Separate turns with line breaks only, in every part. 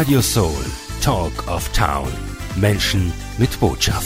Radio Soul, Talk of Town. Menschen mit Botschaft.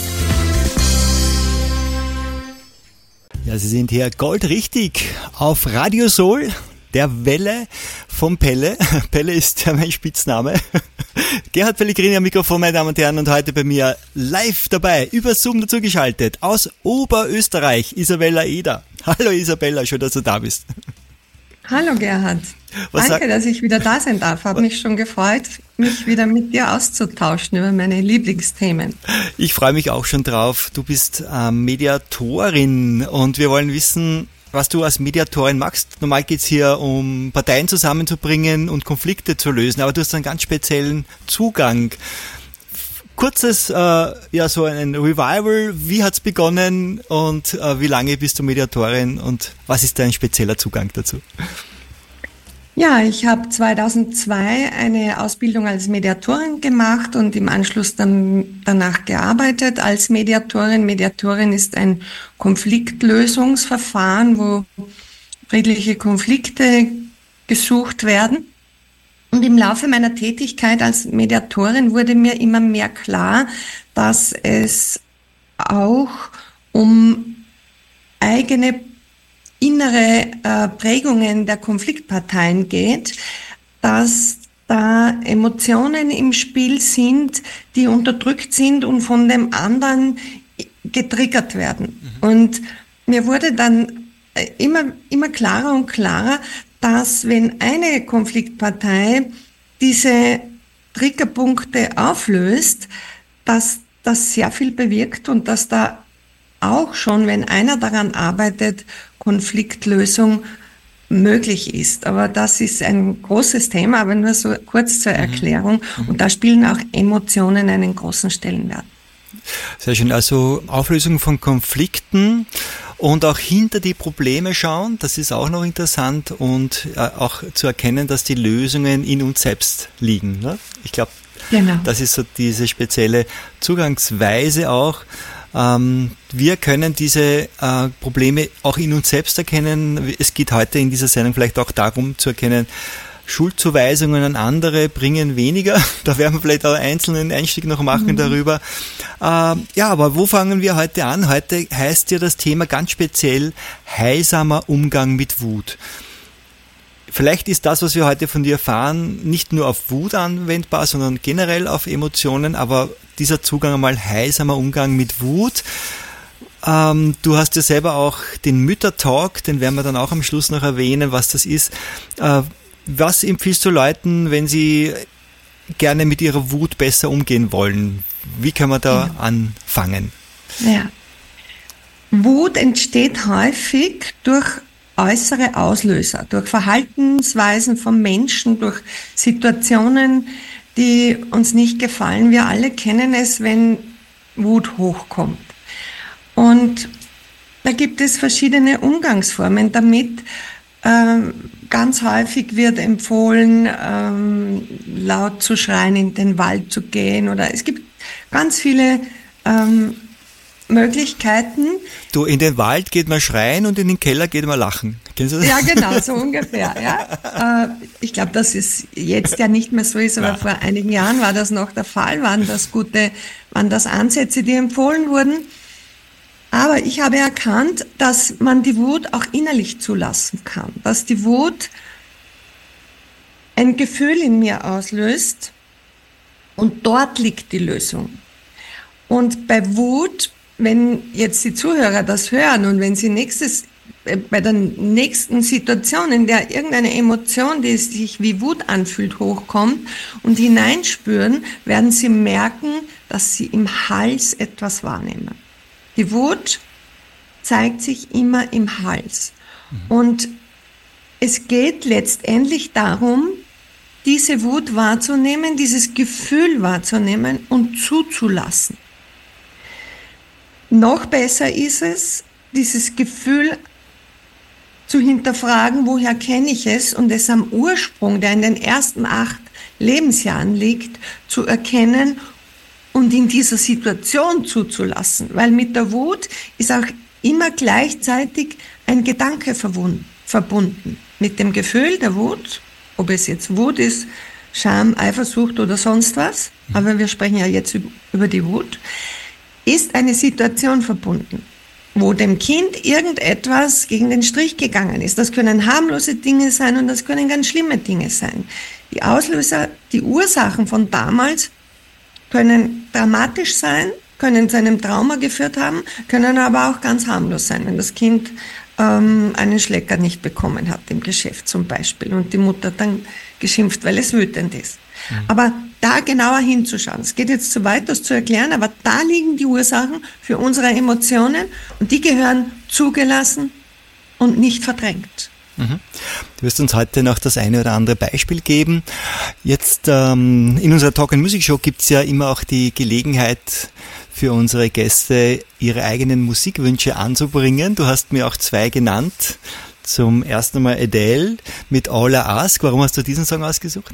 Ja, Sie sind hier goldrichtig auf Radio Soul, der Welle vom Pelle. Pelle ist ja mein Spitzname. Gerhard Pellegrini am Mikrofon, meine Damen und Herren, und heute bei mir live dabei, über Zoom dazu geschaltet, aus Oberösterreich, Isabella Eder. Hallo Isabella, schön, dass du da bist.
Hallo Gerhard, danke, dass ich wieder da sein darf. Habe mich schon gefreut, mich wieder mit dir auszutauschen über meine Lieblingsthemen.
Ich freue mich auch schon drauf. Du bist Mediatorin und wir wollen wissen, was du als Mediatorin machst. Normal geht es hier um Parteien zusammenzubringen und Konflikte zu lösen, aber du hast einen ganz speziellen Zugang. Kurzes, so ein Revival. Wie hat's begonnen und wie lange bist du Mediatorin und was ist dein spezieller Zugang dazu?
Ja, ich habe 2002 eine Ausbildung als Mediatorin gemacht und im Anschluss dann danach gearbeitet als Mediatorin. Mediatorin ist ein Konfliktlösungsverfahren, wo friedliche Konflikte gesucht werden. Und im Laufe meiner Tätigkeit als Mediatorin wurde mir immer mehr klar, dass es auch um eigene innere Prägungen der Konfliktparteien geht, dass da Emotionen im Spiel sind, die unterdrückt sind und von dem anderen getriggert werden. Und mir wurde dann immer klarer und klarer, dass wenn eine Konfliktpartei diese Triggerpunkte auflöst, dass das sehr viel bewirkt und dass da auch schon, wenn einer daran arbeitet, Konfliktlösung möglich ist. Aber das ist ein großes Thema, aber nur so kurz zur Erklärung. Und da spielen auch Emotionen einen großen Stellenwert.
Sehr schön. Also Auflösung von Konflikten und auch hinter die Probleme schauen, das ist auch noch interessant und auch zu erkennen, dass die Lösungen in uns selbst liegen. Ne? Ich glaube, Das ist so diese spezielle Zugangsweise auch. Wir können diese Probleme auch in uns selbst erkennen. Es geht heute in dieser Sendung vielleicht auch darum zu erkennen, Schuldzuweisungen an andere bringen weniger. Da werden wir vielleicht auch einen einzelnen Einstieg noch machen darüber. Aber wo fangen wir heute an? Heute heißt ja das Thema ganz speziell heilsamer Umgang mit Wut. Vielleicht ist das, was wir heute von dir erfahren, nicht nur auf Wut anwendbar, sondern generell auf Emotionen, aber dieser Zugang einmal heilsamer Umgang mit Wut. Du hast ja selber auch den Mütter-Talk, den werden wir dann auch am Schluss noch erwähnen, was das ist. Was empfiehlst du Leuten, wenn sie gerne mit ihrer Wut besser umgehen wollen? Wie kann man da anfangen?
Ja. Wut entsteht häufig durch äußere Auslöser, durch Verhaltensweisen von Menschen, durch Situationen, die uns nicht gefallen. Wir alle kennen es, wenn Wut hochkommt. Und da gibt es verschiedene Umgangsformen damit. Ganz häufig wird empfohlen, laut zu schreien, in den Wald zu gehen, oder es gibt ganz viele Möglichkeiten.
Du, in den Wald geht man schreien und in den Keller geht man lachen. Kennst du das?
Ja, genau, so ungefähr. Ja. Ich glaube, dass es jetzt ja nicht mehr so ist, aber vor einigen Jahren war das noch der Fall, waren das Ansätze, die empfohlen wurden. Aber ich habe erkannt, dass man die Wut auch innerlich zulassen kann, dass die Wut ein Gefühl in mir auslöst und dort liegt die Lösung. Und bei Wut, wenn jetzt die Zuhörer das hören und wenn sie bei der nächsten Situation, in der irgendeine Emotion, die sich wie Wut anfühlt, hochkommt und hineinspüren, werden sie merken, dass sie im Hals etwas wahrnehmen. Die Wut zeigt sich immer im Hals. Und es geht letztendlich darum, diese Wut wahrzunehmen, dieses Gefühl wahrzunehmen und zuzulassen. Noch besser ist es, dieses Gefühl zu hinterfragen, woher kenne ich es, und es am Ursprung, der in den ersten 8 Lebensjahren liegt, zu erkennen und in dieser Situation zuzulassen. Weil mit der Wut ist auch immer gleichzeitig ein Gedanke verbunden. Mit dem Gefühl der Wut, ob es jetzt Wut ist, Scham, Eifersucht oder sonst was, aber wir sprechen ja jetzt über die Wut, ist eine Situation verbunden, wo dem Kind irgendetwas gegen den Strich gegangen ist. Das können harmlose Dinge sein und das können ganz schlimme Dinge sein. Die Auslöser, die Ursachen von damals können dramatisch sein, können zu einem Trauma geführt haben, können aber auch ganz harmlos sein, wenn das Kind einen Schlecker nicht bekommen hat im Geschäft zum Beispiel und die Mutter dann geschimpft, weil es wütend ist. Aber da genauer hinzuschauen. Es geht jetzt zu weit, das zu erklären, aber da liegen die Ursachen für unsere Emotionen und die gehören zugelassen und nicht verdrängt.
Du wirst uns heute noch das eine oder andere Beispiel geben. Jetzt in unserer Talk and Music Show gibt es ja immer auch die Gelegenheit für unsere Gäste, ihre eigenen Musikwünsche anzubringen. Du hast mir auch 2 genannt. Zum ersten Mal Adele mit All I Ask. Warum hast du diesen Song ausgesucht?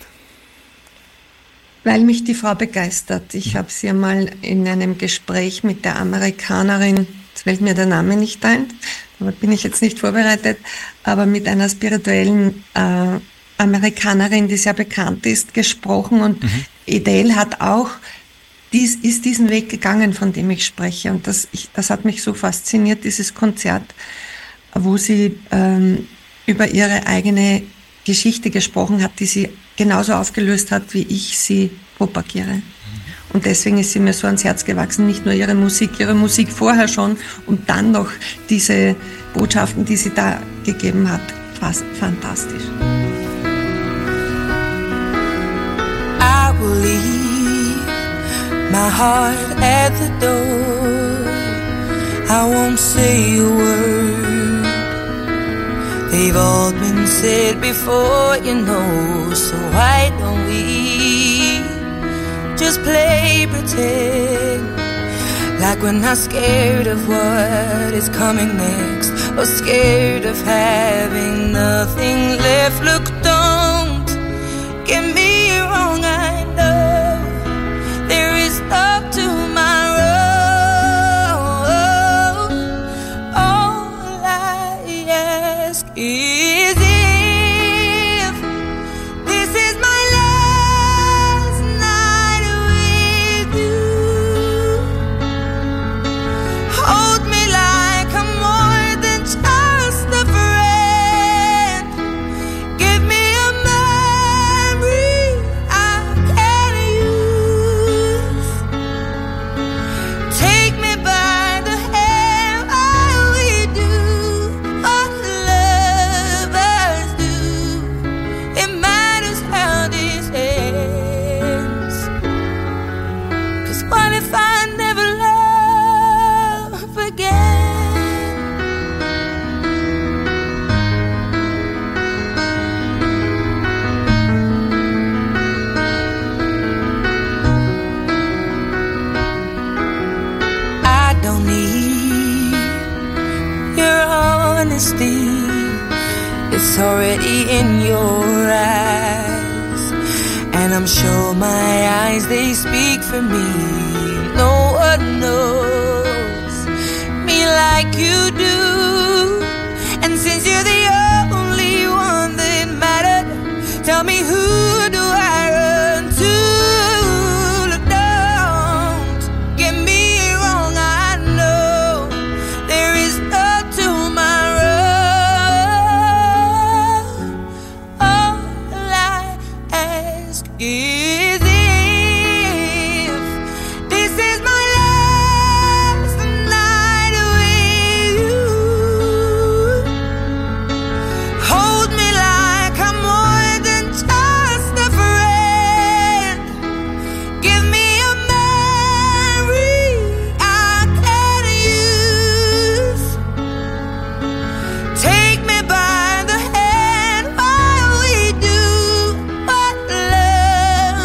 Weil mich die Frau begeistert. Ich habe sie einmal in einem Gespräch mit der Amerikanerin, jetzt fällt mir der Name nicht ein, da bin ich jetzt nicht vorbereitet, aber mit einer spirituellen Amerikanerin, die sehr bekannt ist, gesprochen und Adele hat auch ist diesen Weg gegangen, von dem ich spreche. Und das hat mich so fasziniert, dieses Konzert, wo sie über ihre eigene Geschichte gesprochen hat, die sie genauso aufgelöst hat, wie ich sie propagiere. Und deswegen ist sie mir so ans Herz gewachsen, nicht nur ihre Musik vorher schon und dann noch diese Botschaften, die sie da gegeben hat. Fast fantastisch.
I will leave my heart at the door. I won't say a word. They've all been said before, you know. So why don't we just play pretend, like we're not scared of what is coming next, or scared of having nothing left. Look, don't get me wrong, I know there is up tomorrow. All I ask is if this is my last night with you, hold me like I'm more than just a friend. Give me a memory I can use. Take me by the hand while we do what lovers do. It matters how this ends. 'Cause what if I never love again? I don't need your honesty. It's already in your eyes, and I'm sure my eyes, they speak for me. No one knows me like you do, and since you're the only one that mattered, tell me, who do I run to? Look, don't get me wrong, I know there is no tomorrow. All I ask is if this is my last night with you, hold me like I'm more than just a friend. Give me a memory I can use. Take me by the hand while we do what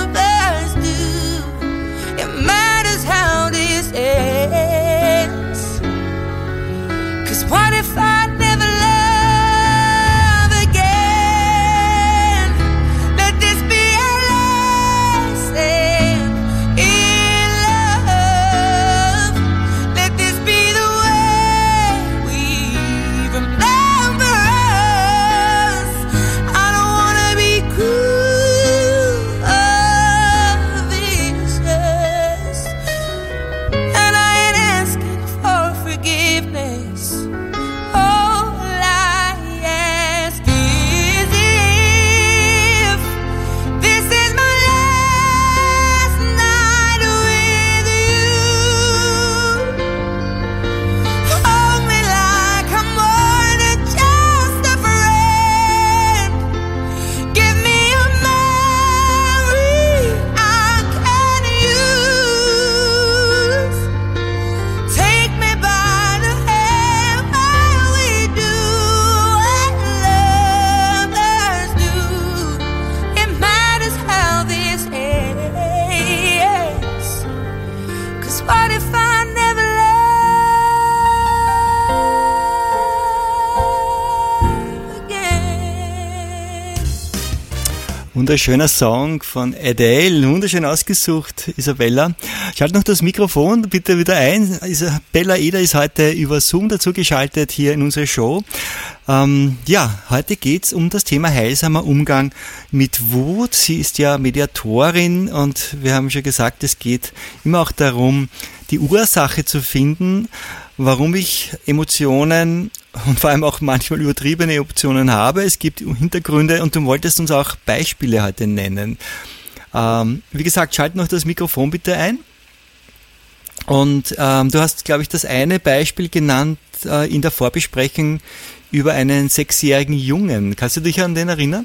Wunderschöner Song von Adele, wunderschön ausgesucht, Isabella. Schalt noch das Mikrofon bitte wieder ein. Isabella Eder ist heute über Zoom dazu geschaltet hier in unsere Show. Heute geht's um das Thema heilsamer Umgang mit Wut. Sie ist ja Mediatorin und wir haben schon gesagt, es geht immer auch darum, die Ursache zu finden, warum ich Emotionen und vor allem auch manchmal übertriebene Emotionen habe. Es gibt Hintergründe und du wolltest uns auch Beispiele heute nennen. Wie gesagt, schalt noch das Mikrofon bitte ein. Und du hast, glaube ich, das eine Beispiel genannt in der Vorbesprechung über einen 6-jährigen Jungen. Kannst du dich an den erinnern?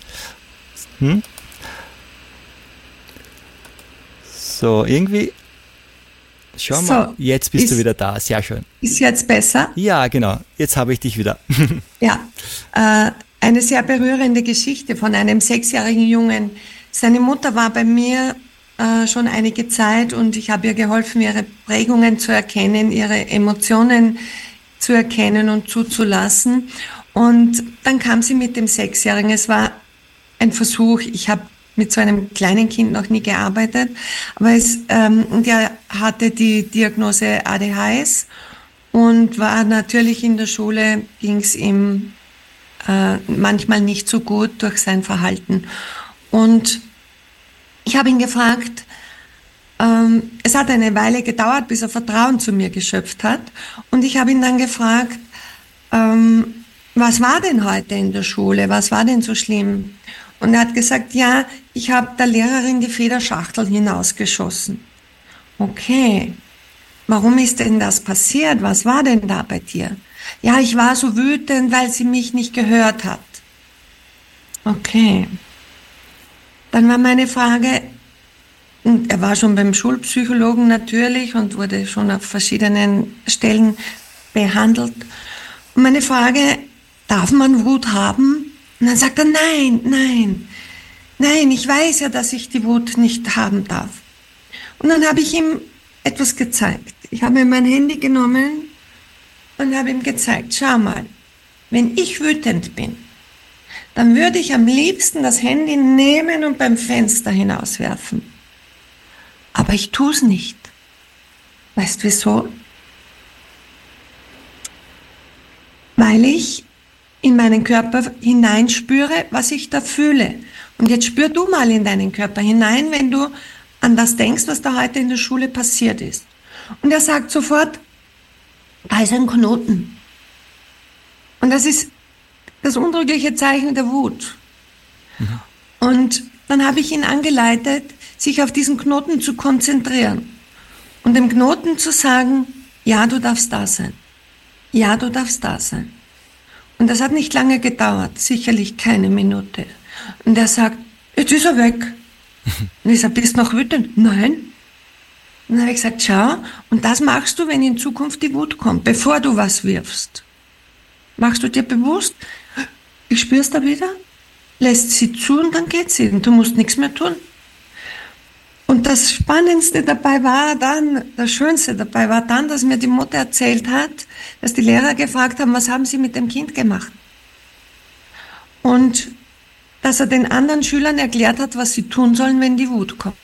So, irgendwie... Schau mal, jetzt bist du wieder da, sehr schön.
Ist jetzt besser?
Ja, genau, jetzt habe ich dich wieder.
Ja, eine sehr berührende Geschichte von einem 6-jährigen Jungen. Seine Mutter war bei mir schon einige Zeit und ich habe ihr geholfen, ihre Prägungen zu erkennen, ihre Emotionen zu erkennen und zuzulassen. Und dann kam sie mit dem 6-Jährigen. Es war ein Versuch, ich habe mit so einem kleinen Kind noch nie gearbeitet, aber der hatte die Diagnose ADHS und war natürlich in der Schule, ging es ihm manchmal nicht so gut durch sein Verhalten. Und ich habe ihn gefragt, es hat eine Weile gedauert, bis er Vertrauen zu mir geschöpft hat, und ich habe ihn dann gefragt, was war denn heute in der Schule, was war denn so schlimm? Und er hat gesagt, ja, ich habe der Lehrerin die Federschachtel hinausgeschossen. Okay, warum ist denn das passiert? Was war denn da bei dir? Ja, ich war so wütend, weil sie mich nicht gehört hat. Okay. Dann war meine Frage, und er war schon beim Schulpsychologen natürlich und wurde schon auf verschiedenen Stellen behandelt. Und meine Frage, darf man Wut haben? Und dann sagt er, nein, ich weiß ja, dass ich die Wut nicht haben darf. Und dann habe ich ihm etwas gezeigt. Ich habe mein Handy genommen und habe ihm gezeigt, schau mal, wenn ich wütend bin, dann würde ich am liebsten das Handy nehmen und beim Fenster hinauswerfen. Aber ich tue es nicht. Weißt du wieso? Weil ich in meinen Körper hineinspüre, was ich da fühle. Und jetzt spür du mal in deinen Körper hinein, wenn du an das denkst, was da heute in der Schule passiert ist. Und er sagt sofort, da ist ein Knoten. Und das ist das untrügliche Zeichen der Wut. Mhm. Und dann habe ich ihn angeleitet, sich auf diesen Knoten zu konzentrieren und dem Knoten zu sagen, ja, du darfst da sein. Ja, du darfst da sein. Und das hat nicht lange gedauert, sicherlich keine Minute. Und er sagt, jetzt ist er weg. Und ich sage, bist du noch wütend? Nein. Und dann habe ich gesagt, schau, und das machst du, wenn in Zukunft die Wut kommt, bevor du was wirfst. Machst du dir bewusst, ich spür's da wieder, lässt sie zu und dann geht sie und du musst nichts mehr tun. Und das Spannendste dabei war dann, das Schönste dabei war dann, dass mir die Mutter erzählt hat, dass die Lehrer gefragt haben, was haben sie mit dem Kind gemacht? Und dass er den anderen Schülern erklärt hat, was sie tun sollen, wenn die Wut kommt.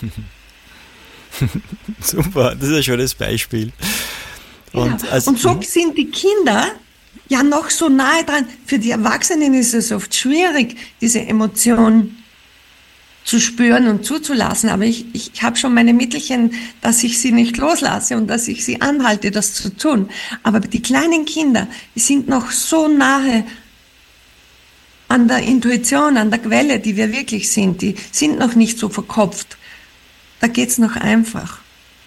Super, das ist ein schönes Beispiel. Und,
ja. Und so sind die Kinder ja noch so nahe dran. Für die Erwachsenen ist es oft schwierig, diese Emotion zu spüren und zuzulassen. Aber ich habe schon meine Mittelchen, dass ich sie nicht loslasse und dass ich sie anhalte, das zu tun. Aber die kleinen Kinder, die sind noch so nahe an der Intuition, an der Quelle, die wir wirklich sind. Die sind noch nicht so verkopft. Da geht's noch einfach.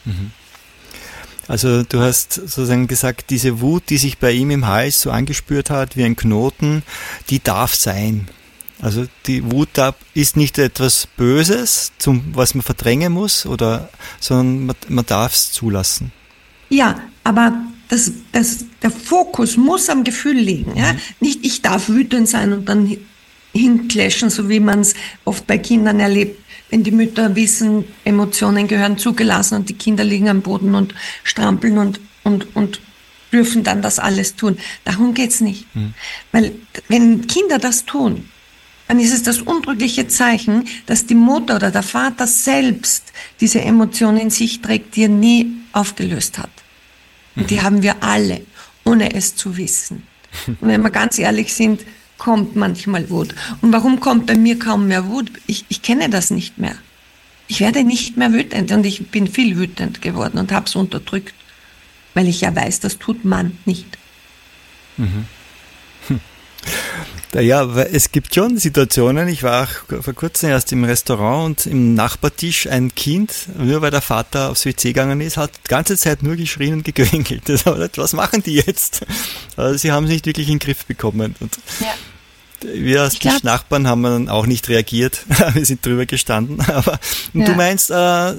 Also du hast sozusagen gesagt, diese Wut, die sich bei ihm im Hals so angespürt hat, wie ein Knoten, die darf sein. Also die Wut ist nicht etwas Böses, was man verdrängen muss, sondern man darf es zulassen.
Ja, aber der Fokus muss am Gefühl liegen. Ja? Nicht, ich darf wütend sein und dann hinkläschen, so wie man es oft bei Kindern erlebt, wenn die Mütter wissen, Emotionen gehören zugelassen und die Kinder liegen am Boden und strampeln und dürfen dann das alles tun. Darum geht's nicht. Weil wenn Kinder das tun, dann ist es das untrügliche Zeichen, dass die Mutter oder der Vater selbst diese Emotion in sich trägt, die er nie aufgelöst hat. Und die haben wir alle, ohne es zu wissen. Und wenn wir ganz ehrlich sind, kommt manchmal Wut. Und warum kommt bei mir kaum mehr Wut? Ich kenne das nicht mehr. Ich werde nicht mehr wütend und ich bin viel wütend geworden und habe es unterdrückt, weil ich ja weiß, das tut man nicht.
Ja, es gibt schon Situationen, ich war auch vor kurzem erst im Restaurant und im Nachbartisch ein Kind, nur weil der Vater aufs WC gegangen ist, hat die ganze Zeit nur geschrien und gequengelt. Was machen die jetzt? Also sie haben es nicht wirklich in den Griff bekommen. Und wir als Tischnachbarn haben dann auch nicht reagiert, wir sind drüber gestanden. Aber du meinst, da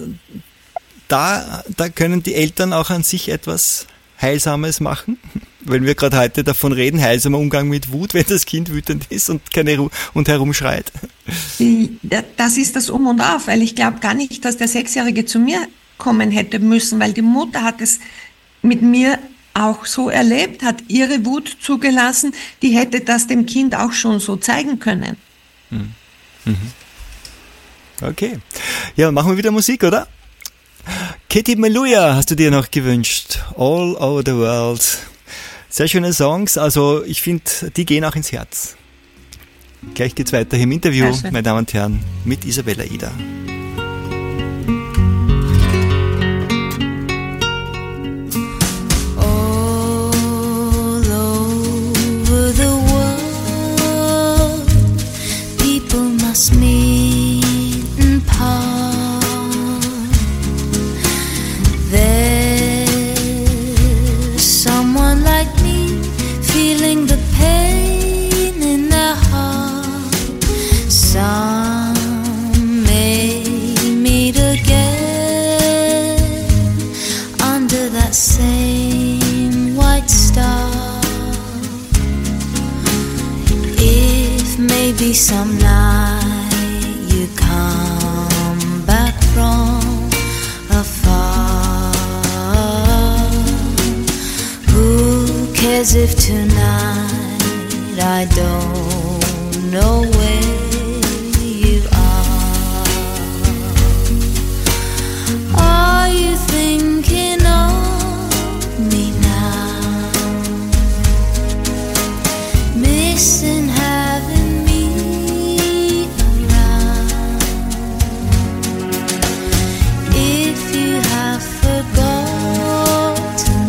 können die Eltern auch an sich etwas Heilsames machen? Wenn wir gerade heute davon reden, heilsamer Umgang mit Wut, wenn das Kind wütend ist und herumschreit.
Das ist das Um und Auf, weil ich glaube gar nicht, dass der Sechsjährige zu mir kommen hätte müssen, weil die Mutter hat es mit mir auch so erlebt, hat ihre Wut zugelassen, die hätte das dem Kind auch schon so zeigen können.
Okay. Ja, machen wir wieder Musik, oder? Katie Melua hast du dir noch gewünscht. All Over the World. Sehr schöne Songs, also ich finde, die gehen auch ins Herz. Gleich geht's weiter hier im Interview, meine Damen und Herren, mit Isabella Eder.
All over the world, people must meet and part. There's someone like feeling the pain in their heart. Some may meet again under that same white star. If maybe some night you come back from afar, cares if tonight I don't know where you are you thinking of me now? Missing having me around. If you have forgotten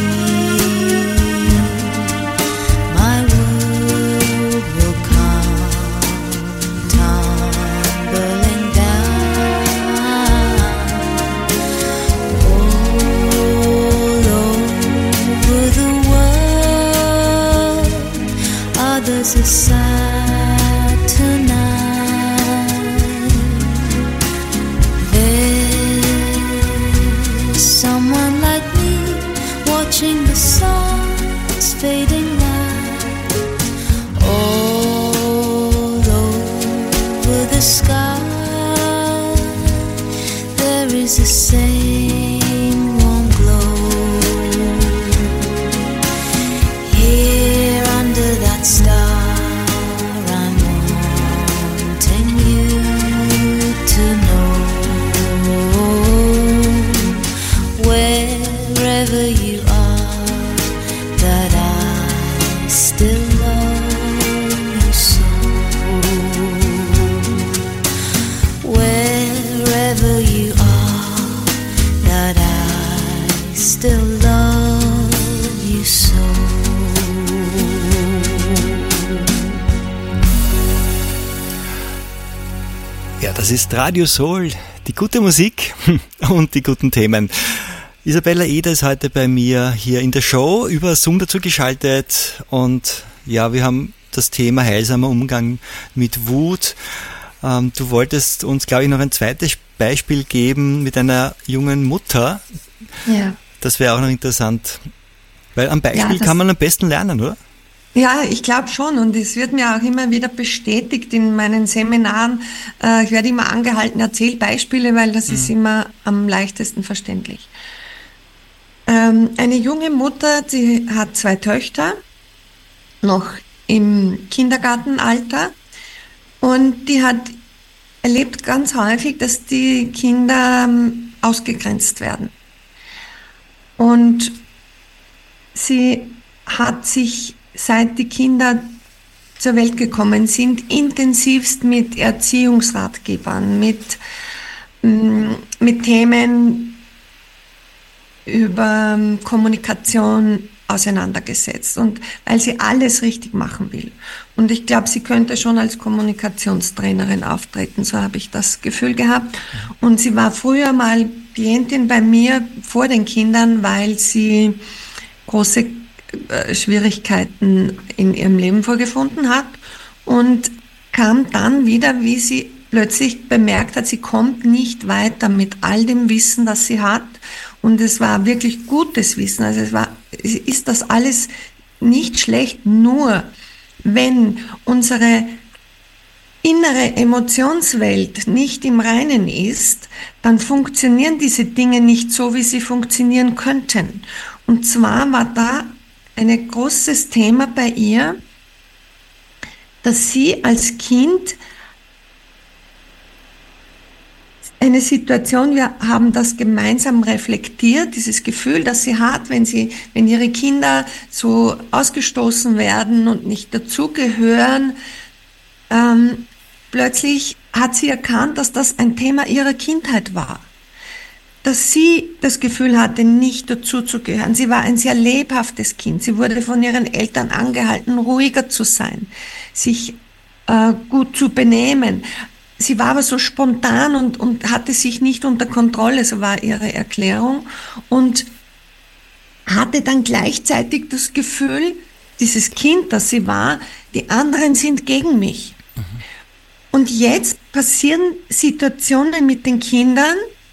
my world will come tumbling down. All over the world, others are sad tonight. There's someone like me watching the sun's fading light. All over the sky, there is the same warm glow. Here under that star, I'm wanting you to know, wherever you are, that I still love you so. Wherever you are, that I still love you so.
Ja, das ist Radio Soul, die gute Musik und die guten Themen. Isabella Eder ist heute bei mir hier in der Show, über Zoom dazu geschaltet, und ja, wir haben das Thema heilsamer Umgang mit Wut. Du wolltest uns, glaube ich, noch ein zweites Beispiel geben mit einer jungen Mutter.
Ja.
Das wäre auch noch interessant, weil am Beispiel kann man am besten lernen, oder?
Ja, ich glaube schon, und es wird mir auch immer wieder bestätigt in meinen Seminaren. Ich werde immer angehalten, erzähl Beispiele, weil das ist immer am leichtesten verständlich. Eine junge Mutter, sie hat 2 Töchter, noch im Kindergartenalter, Und die hat erlebt ganz häufig, dass die Kinder ausgegrenzt werden. Und sie hat sich, seit die Kinder zur Welt gekommen sind, intensivst mit Erziehungsratgebern, mit Themen über Kommunikation auseinandergesetzt, und weil sie alles richtig machen will. Und ich glaube, sie könnte schon als Kommunikationstrainerin auftreten, so habe ich das Gefühl gehabt. Und sie war früher mal Klientin bei mir vor den Kindern, weil sie große Schwierigkeiten in ihrem Leben vorgefunden hat, und kam dann wieder, wie sie plötzlich bemerkt hat, sie kommt nicht weiter mit all dem Wissen, das sie hat. Und es war wirklich gutes Wissen. Also ist das alles nicht schlecht, nur wenn unsere innere Emotionswelt nicht im Reinen ist, dann funktionieren diese Dinge nicht so, wie sie funktionieren könnten. Und zwar war da ein großes Thema bei ihr, dass sie als Kind eine Situation, wir haben das gemeinsam reflektiert, dieses Gefühl, das sie hat, wenn ihre Kinder so ausgestoßen werden und nicht dazugehören, plötzlich hat sie erkannt, dass das ein Thema ihrer Kindheit war. Dass sie das Gefühl hatte, nicht dazuzugehören. Sie war ein sehr lebhaftes Kind. Sie wurde von ihren Eltern angehalten, ruhiger zu sein, sich gut zu benehmen. Sie war aber so spontan und hatte sich nicht unter Kontrolle, so war ihre Erklärung, und hatte dann gleichzeitig das Gefühl, dieses Kind, das sie war, die anderen sind gegen mich. Mhm. Und jetzt passieren Situationen mit den Kindern,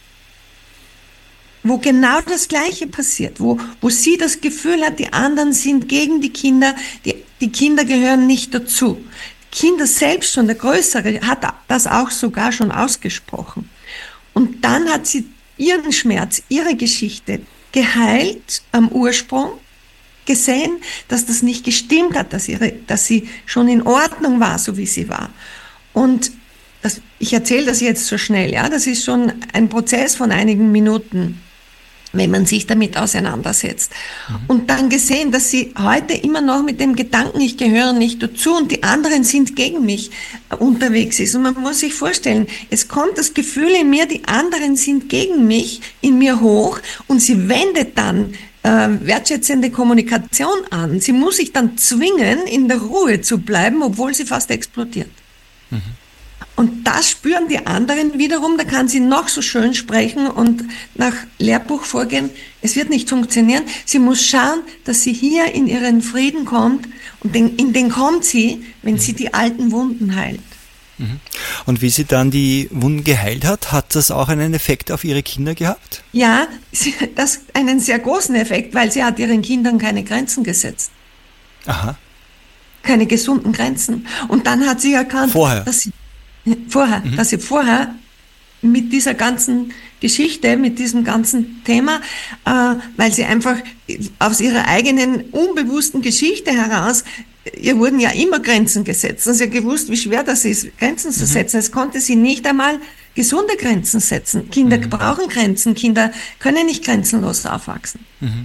wo genau das Gleiche passiert, wo sie das Gefühl hat, die anderen sind gegen die Kinder, die Kinder gehören nicht dazu. Kinder selbst schon, der Größere, hat das auch sogar schon ausgesprochen. Und dann hat sie ihren Schmerz, ihre Geschichte geheilt am Ursprung, gesehen, dass das nicht gestimmt hat, dass sie schon in Ordnung war, so wie sie war. Und ich erzähle das jetzt so schnell, ja, das ist schon ein Prozess von einigen Minuten, wenn man sich damit auseinandersetzt. Und dann gesehen, dass sie heute immer noch mit dem Gedanken, ich gehöre nicht dazu und die anderen sind gegen mich, unterwegs ist. Und man muss sich vorstellen, es kommt das Gefühl in mir, die anderen sind gegen mich, in mir hoch, und sie wendet dann wertschätzende Kommunikation an. Sie muss sich dann zwingen, in der Ruhe zu bleiben, obwohl sie fast explodiert. Mhm. Und das spüren die anderen wiederum, da kann sie noch so schön sprechen und nach Lehrbuch vorgehen, es wird nicht funktionieren. Sie muss schauen, dass sie hier in ihren Frieden kommt, und in den kommt sie, wenn sie die alten Wunden heilt.
Und wie sie dann die Wunden geheilt hat das auch einen Effekt auf ihre Kinder gehabt?
Ja, das einen sehr großen Effekt, weil sie hat ihren Kindern keine Grenzen gesetzt.
Aha.
Keine gesunden Grenzen. Und dann hat sie erkannt, dass sie vorher mit dieser ganzen Geschichte, mit diesem ganzen Thema, weil sie einfach aus ihrer eigenen unbewussten Geschichte heraus, ihr wurden ja immer Grenzen gesetzt. Und sie hat gewusst, wie schwer das ist, Grenzen zu setzen. Es konnte sie nicht einmal gesunde Grenzen setzen. Kinder brauchen Grenzen, Kinder können nicht grenzenlos aufwachsen.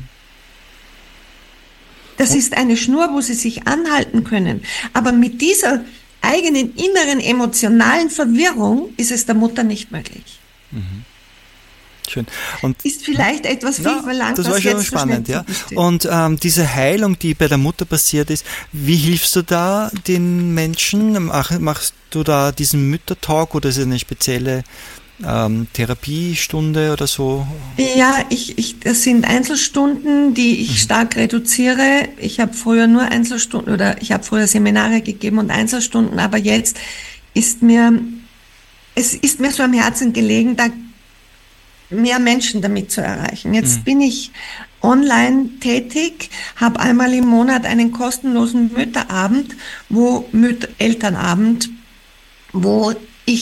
Das ist eine Schnur, wo sie sich anhalten können. Aber mit dieser eigenen inneren emotionalen Verwirrung ist es der Mutter nicht möglich.
Schön. Und
ist vielleicht etwas viel verlangt,
das war
was
schon
jetzt
spannend,
so
ja. Und diese Heilung, die bei der Mutter passiert ist, wie hilfst du da den Menschen? Machst du da diesen Müttertalk oder ist es eine spezielle Therapiestunde oder so?
Ja, das sind Einzelstunden, die ich stark reduziere. Ich habe früher nur Einzelstunden oder ich habe früher Seminare gegeben und Einzelstunden, aber jetzt ist mir so am Herzen gelegen, da mehr Menschen damit zu erreichen. Jetzt bin ich online tätig, habe einmal im Monat einen kostenlosen Mütterabend, Elternabend, wo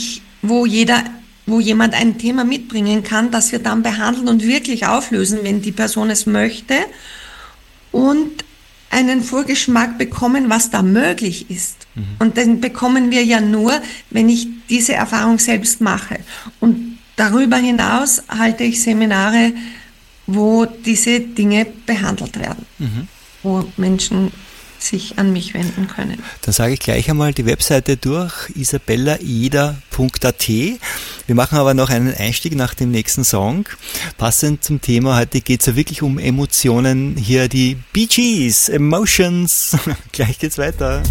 jemand ein Thema mitbringen kann, das wir dann behandeln und wirklich auflösen, wenn die Person es möchte, und einen Vorgeschmack bekommen, was da möglich ist. Und den bekommen wir ja nur, wenn ich diese Erfahrung selbst mache. Und darüber hinaus halte ich Seminare, wo diese Dinge behandelt werden, wo Menschen sich an mich wenden können.
Dann sage ich gleich einmal die Webseite durch, isabellaeder.at. Wir machen aber noch einen Einstieg nach dem nächsten Song. Passend zum Thema heute geht es ja wirklich um Emotionen. Hier die Bee Gees, Emotions. Gleich geht's weiter.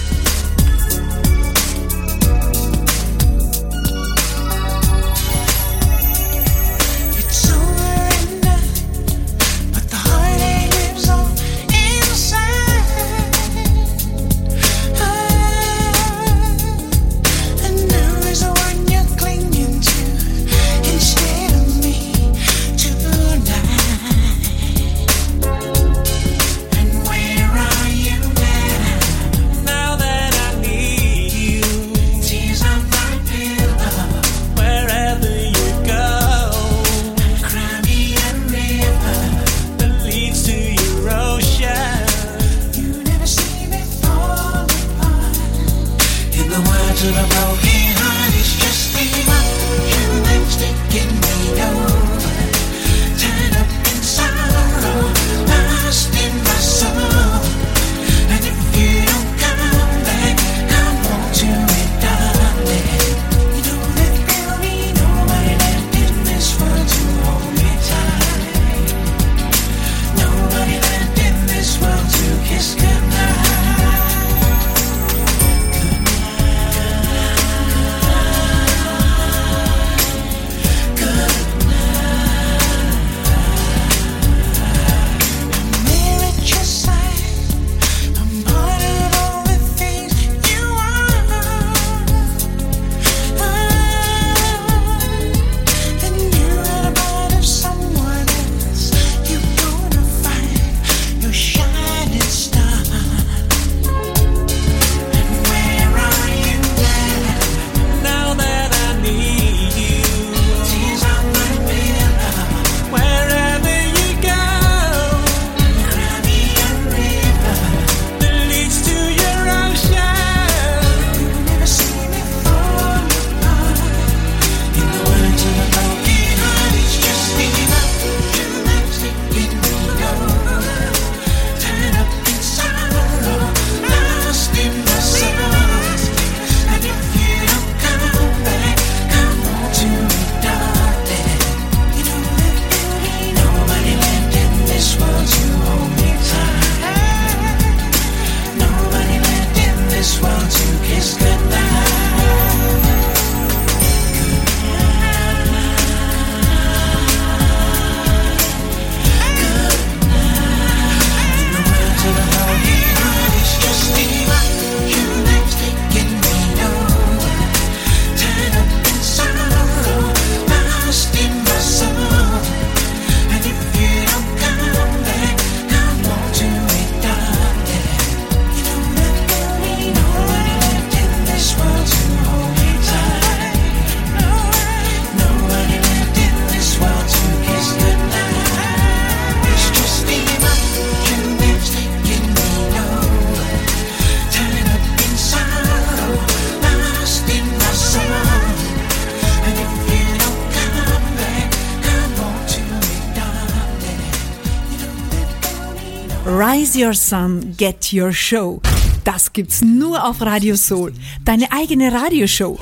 Rise Your Sun, Get Your Show. Das gibt's nur auf Radio Soul, deine eigene Radioshow.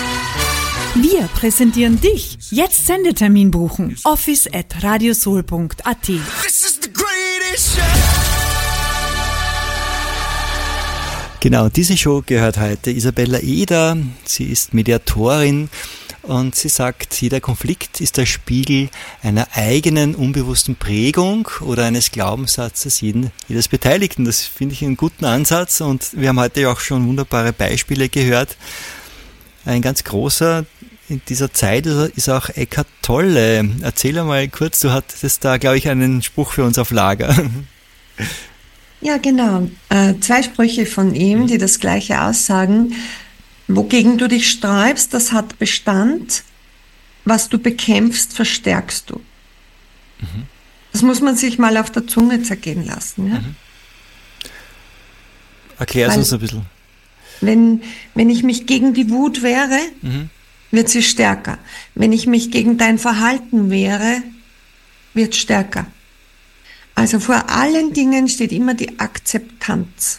Wir präsentieren dich. Jetzt Sendetermin buchen. office@radiosoul.at.
Genau, diese Show gehört heute Isabella Eder. Sie ist Mediatorin und sie sagt, jeder Konflikt ist der Spiegel einer eigenen unbewussten Prägung oder eines Glaubenssatzes jedes Beteiligten. Das finde ich einen guten Ansatz und wir haben heute auch schon wunderbare Beispiele gehört. Ein ganz großer in dieser Zeit ist auch Eckhart Tolle. Erzähl einmal kurz, du hattest da, glaube ich, einen Spruch für uns auf Lager.
Ja, genau. 2 Sprüche von ihm, die das Gleiche aussagen. Wogegen du dich sträubst, das hat Bestand. Was du bekämpfst, verstärkst du. Mhm. Das muss man sich mal auf der Zunge zergehen lassen. Ja?
Mhm. Erklär es uns ein bisschen.
Wenn ich mich gegen die Wut wehre, wird sie stärker. Wenn ich mich gegen dein Verhalten wehre, wird stärker. Also vor allen Dingen steht immer die Akzeptanz.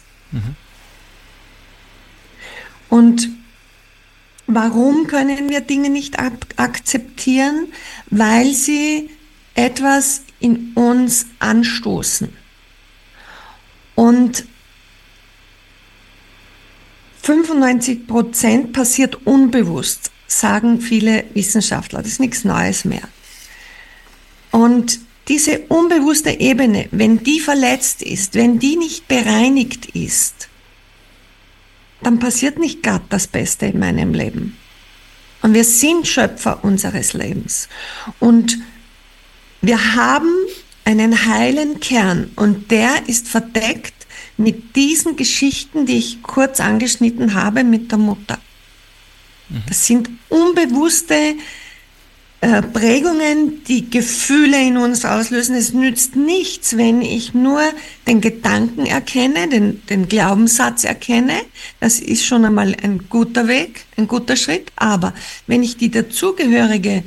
Und warum können wir Dinge nicht akzeptieren? Weil sie etwas in uns anstoßen. Und 95% passiert unbewusst, sagen viele Wissenschaftler. Das ist nichts Neues mehr. Und diese unbewusste Ebene, wenn die verletzt ist, wenn die nicht bereinigt ist, dann passiert nicht gerade das Beste in meinem Leben. Und wir sind Schöpfer unseres Lebens. Und wir haben einen heilen Kern und der ist verdeckt mit diesen Geschichten, die ich kurz angeschnitten habe mit der Mutter. Das sind unbewusste Prägungen, die Gefühle in uns auslösen. Es nützt nichts, wenn ich nur den Gedanken erkenne, den Glaubenssatz erkenne. Das ist schon einmal ein guter Weg, ein guter Schritt. Aber wenn ich das dazugehörige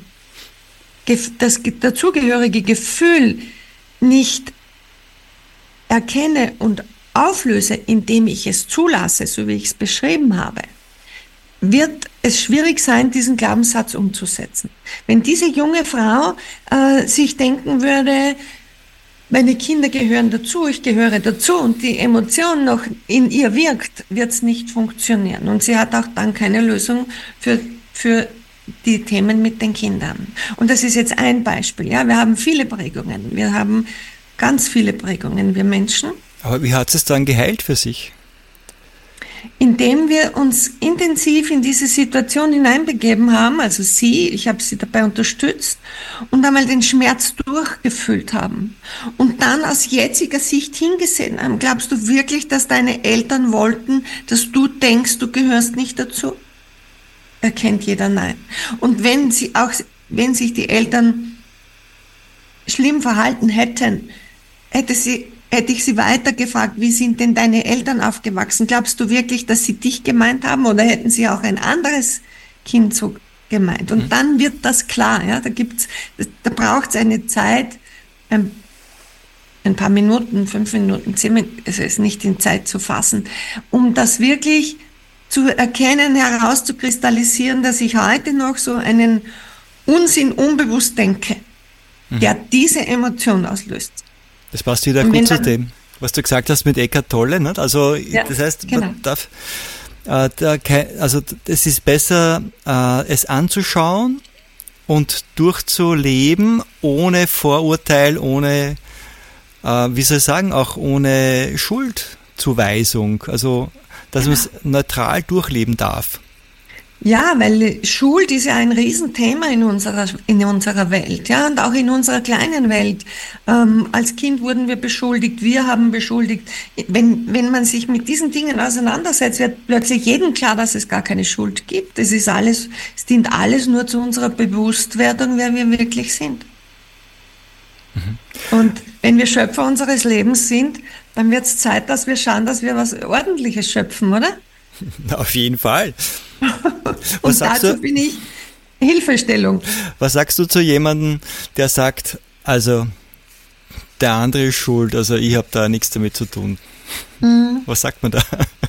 Gefühl nicht erkenne und auflöse, indem ich es zulasse, so wie ich es beschrieben habe, wird es schwierig sein, diesen Glaubenssatz umzusetzen. Wenn diese junge Frau sich denken würde, meine Kinder gehören dazu, ich gehöre dazu und die Emotion noch in ihr wirkt, wird es nicht funktionieren. Und sie hat auch dann keine Lösung für die Themen mit den Kindern. Und das ist jetzt ein Beispiel. Ja, wir haben viele Prägungen. Wir haben ganz viele Prägungen, wir Menschen.
Aber wie hat es dann geheilt für sich?
Indem wir uns intensiv in diese Situation hineinbegeben haben, also ich habe sie dabei unterstützt und einmal den Schmerz durchgefühlt haben und dann aus jetziger Sicht hingesehen haben. Glaubst du wirklich, dass deine Eltern wollten, dass du denkst, du gehörst nicht dazu? Erkennt jeder nein. Und wenn sich die Eltern schlimm verhalten hätten, hätte ich sie weiter gefragt, wie sind denn deine Eltern aufgewachsen? Glaubst du wirklich, dass sie dich gemeint haben oder hätten sie auch ein anderes Kind so gemeint? Und dann wird das klar. Ja? Da braucht es eine Zeit, ein paar Minuten, 5 Minuten, 10 Minuten, es ist nicht in Zeit zu fassen, um das wirklich zu erkennen, herauszukristallisieren, dass ich heute noch so einen Unsinn unbewusst denke, der diese Emotion auslöst.
Das passt wieder gut zu dem, was du gesagt hast mit Eckhart Tolle. Nicht? Also ja, das heißt, genau. Man darf, es ist besser, es anzuschauen und durchzuleben, ohne Vorurteil, ohne, auch ohne Schuldzuweisung. Also, dass man es neutral durchleben darf.
Ja, weil Schuld ist ja ein Riesenthema in unserer Welt, ja, und auch in unserer kleinen Welt. Als Kind wurden wir beschuldigt, wir haben beschuldigt. Wenn man sich mit diesen Dingen auseinandersetzt, wird plötzlich jedem klar, dass es gar keine Schuld gibt. Es dient alles nur zu unserer Bewusstwerdung, wer wir wirklich sind. Und wenn wir Schöpfer unseres Lebens sind, dann wird es Zeit, dass wir schauen, dass wir was Ordentliches schöpfen, oder?
Auf jeden Fall.
Und dazu bin ich Hilfestellung.
Was sagst du zu jemandem, der sagt, also der andere ist schuld, also ich habe da nichts damit zu tun? Was sagt man da?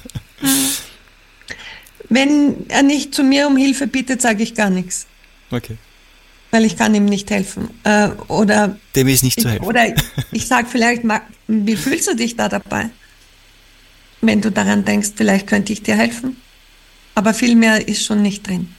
Wenn er nicht zu mir um Hilfe bittet, sage ich gar nichts.
Okay.
Weil ich kann ihm nicht helfen.
Dem ist nicht zu helfen.
Oder ich sage vielleicht, wie fühlst du dich da dabei? Wenn du daran denkst, vielleicht könnte ich dir helfen. Aber viel mehr ist schon nicht drin.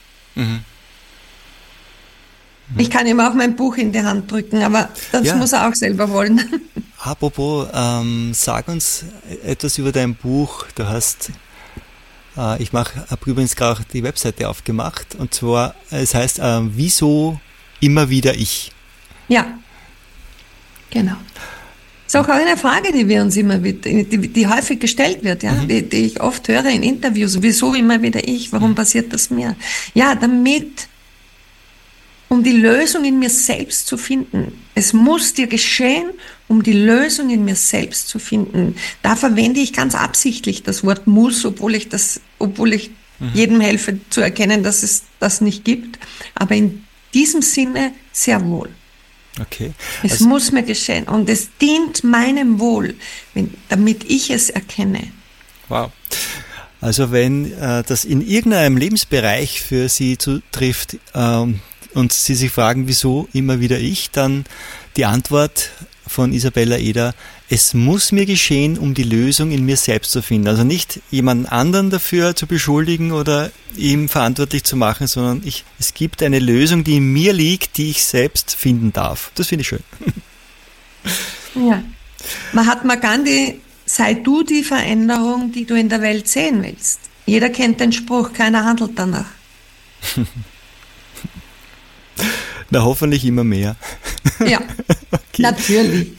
Ich kann ihm auch mein Buch in die Hand drücken, aber das muss er auch selber wollen.
Apropos, sag uns etwas über dein Buch. Du hast, habe übrigens gerade die Webseite aufgemacht, und zwar, es heißt, wieso immer wieder ich?
Ja, genau. Das ist auch eine Frage, die wir uns immer wieder, die häufig gestellt wird, ja, die ich oft höre in Interviews. Wieso immer wieder ich? Warum passiert das mir? Ja, um die Lösung in mir selbst zu finden. Es muss dir geschehen, um die Lösung in mir selbst zu finden. Da verwende ich ganz absichtlich das Wort muss, obwohl ich das obwohl ich jedem helfe zu erkennen, dass es das nicht gibt. Aber in diesem Sinne sehr wohl.
Okay.
Es muss mir geschehen und es dient meinem Wohl, damit ich es erkenne.
Wow. Also wenn das in irgendeinem Lebensbereich für Sie zutrifft und Sie sich fragen, wieso immer wieder ich, dann die Antwort von Isabella Eder: Es muss mir geschehen, um die Lösung in mir selbst zu finden. Also nicht jemanden anderen dafür zu beschuldigen oder ihm verantwortlich zu machen, sondern es gibt eine Lösung, die in mir liegt, die ich selbst finden darf. Das finde ich schön.
Ja. Mahatma Gandhi: Sei du die Veränderung, die du in der Welt sehen willst. Jeder kennt den Spruch, keiner handelt danach.
Na, hoffentlich immer mehr.
Ja,
Okay.
natürlich.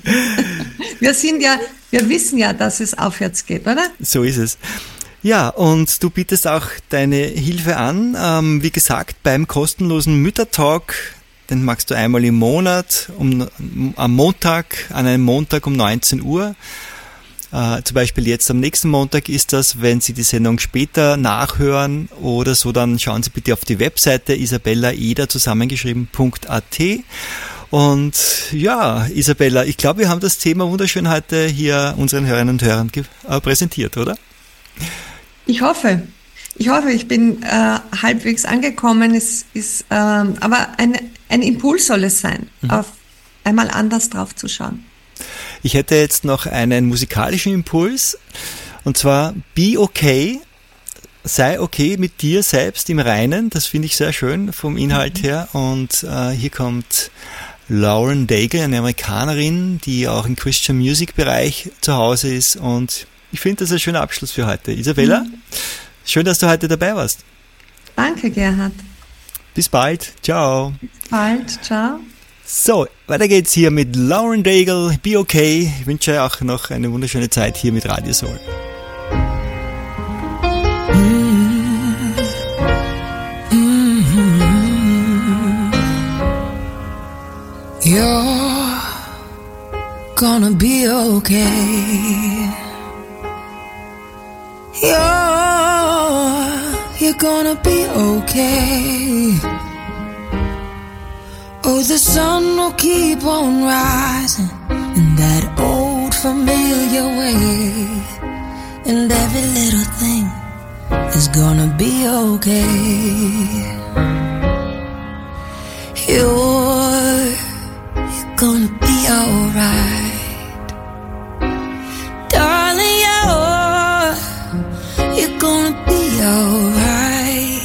Wir wissen ja, dass es aufwärts geht, oder?
So ist es. Ja, und du bietest auch deine Hilfe an. Wie gesagt, beim kostenlosen Müttertalk, den machst du einmal im Monat, an einem Montag um 19 Uhr. Zum Beispiel jetzt am nächsten Montag ist das. Wenn Sie die Sendung später nachhören oder so, dann schauen Sie bitte auf die Webseite isabellaeder zusammengeschrieben.at. Und ja, Isabella, ich glaube, wir haben das Thema wunderschön heute hier unseren Hörerinnen und Hörern präsentiert, oder?
Ich hoffe, ich bin halbwegs angekommen. Es ist, aber ein Impuls soll es sein, auf einmal anders drauf zu schauen.
Ich hätte jetzt noch einen musikalischen Impuls, und zwar Be Okay, sei okay mit dir selbst im Reinen. Das finde ich sehr schön vom Inhalt her. Und hier kommt Lauren Daigle, eine Amerikanerin, die auch im Christian Music Bereich zu Hause ist, und ich finde das ein schöner Abschluss für heute. Isabella, schön, dass du heute dabei warst.
Danke, Gerhard.
Bis bald. Ciao.
Bis bald. Ciao.
So, weiter geht's hier mit Lauren Daigle, Be Okay. Ich wünsche auch noch eine wunderschöne Zeit hier mit Radio Soul.
You're gonna be okay. You're gonna be okay. Oh, the sun will keep on rising in that old familiar way, and every little thing is gonna be okay. You're gonna be alright, darling. You're gonna be alright,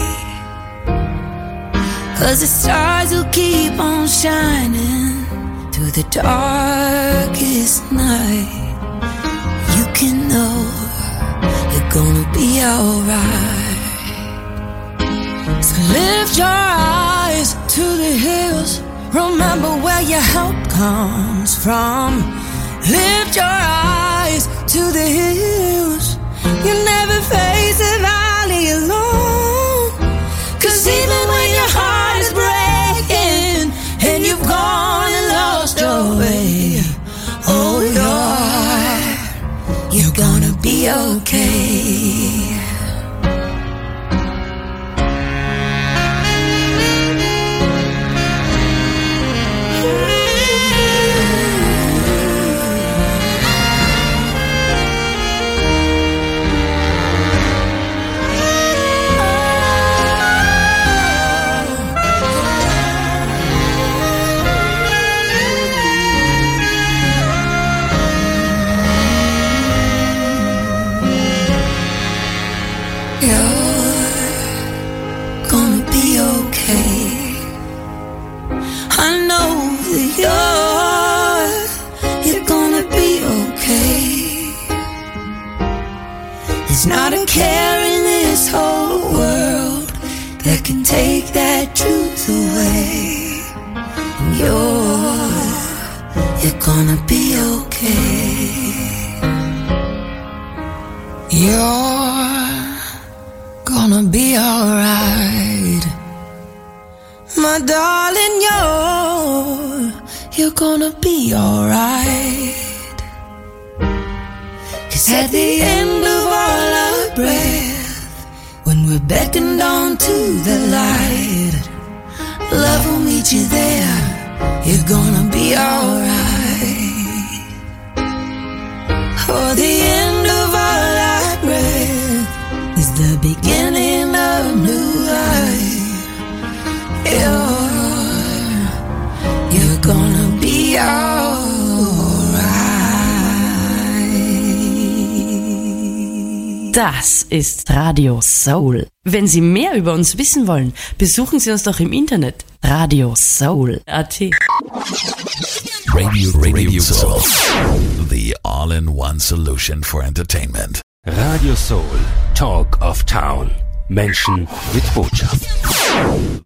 'cause the stars will keep on shining through the darkest night. You can know you're gonna be alright. So lift your eyes to the hills, remember where your help comes from. Lift your eyes to the hills, you never face the valley alone. 'Cause even when your heart is breaking and you've gone and lost your way, oh Lord, you're gonna be okay. There's not a care in this whole world that can take that truth away. And you're gonna be okay. You're gonna be alright, my darling. You're gonna be alright. 'Cause at the end of all our breath, were beckoned on to the light. Love will meet you there. You're gonna be alright. For the end of all our breath is the beginning of a new life. You're gonna be alright.
Das ist Radio Soul. Wenn Sie mehr über uns wissen wollen, besuchen Sie uns doch im Internet radiosoul.at.
Radio Soul. The all-in-one solution for entertainment.
Radio Soul, Talk of Town. Menschen mit Botschaft.